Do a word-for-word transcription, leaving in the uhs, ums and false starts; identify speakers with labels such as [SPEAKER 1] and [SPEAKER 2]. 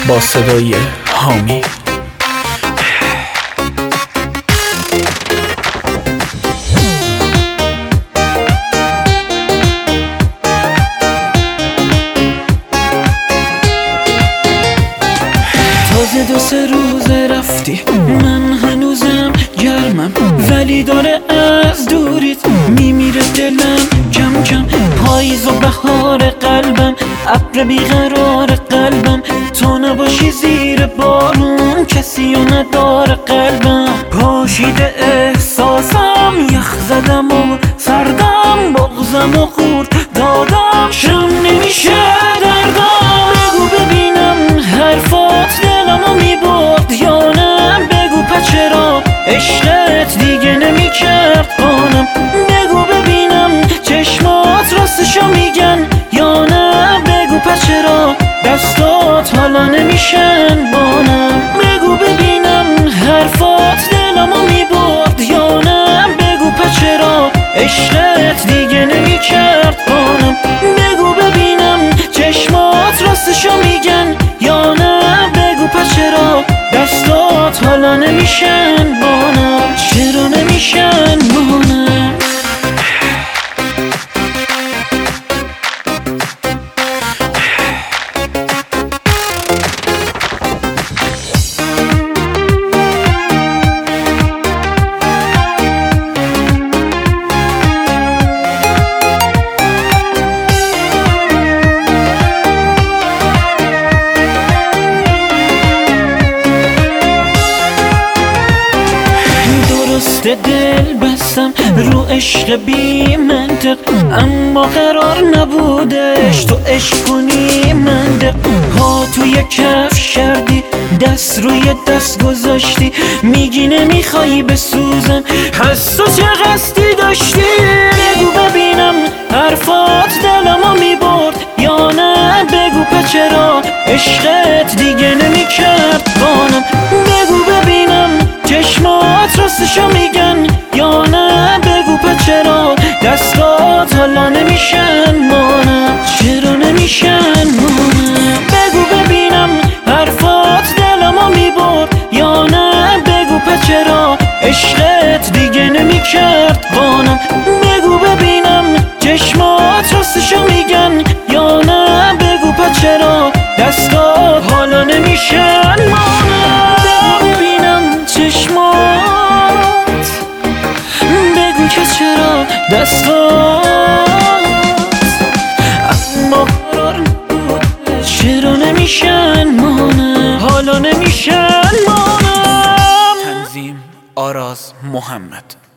[SPEAKER 1] با صدای حامی. تازه دو سه روزه رفتی، من هنوزم گرمم، ولی داره از دوریت میمیره دلم کم کم. پاییز و بهار قلبم، ابر بیقرار قلبم، تو نباشی زیر بارون کسی و نداره قلبم. پاشیده احساسم، یخ زدم و سردم، بغزم و خورد دادم، شم نمیشه دردم. بگو ببینم حرفات دلمو میبرد یا نه، بگو پس چرا عشقت دیگه نمیکرد قانم. بگو ببینم چشمات راستشو میگن یا نه، بگو پس چرا دستات حالا نمیشن بانم. بگو ببینم حرفات دلمو میبرد یا نه، بگو پس چرا عشقت دیگه نمیکرد قانم. بگو ببینم چشمات راستشو میگن یا نه، بگو پس چرا دستات حالا نمیشن بانم. چرا نمیشن بانم؟ دل بستم رو عشق بی منطق، اما قرار نبودش تو عشق کنی منطق. ها توی کف کردی، دست روی دست گذاشتی، میگی نمیخوایی بسوزم، پس تو چه قصدی داشتی؟ بگو ببینم حرفات دلمو میبرد یا نه، بگو پس چرا عشقت دیگه نمیکرد بانم. بگو ببینم چشمات راستشو میگن یا نه، بگو پس چرا دستات حالا نمیشن مانم. چرا نمیشن مانم؟ بگو ببینم حرفات دلمو میبرد یا نه، بگو پس چرا عشقت دیگه نمیکرد بانم. بگو ببینم چشمات راستشو میگن یا نه، بگو پس چرا دستات حالا نمیشن مانم. بگو ببینم چشمات، بگو که چرا دستات، اما قرار نبود چرا نمیشن مانم، حالا نمیشن مانم. تنظیم آراز محمد.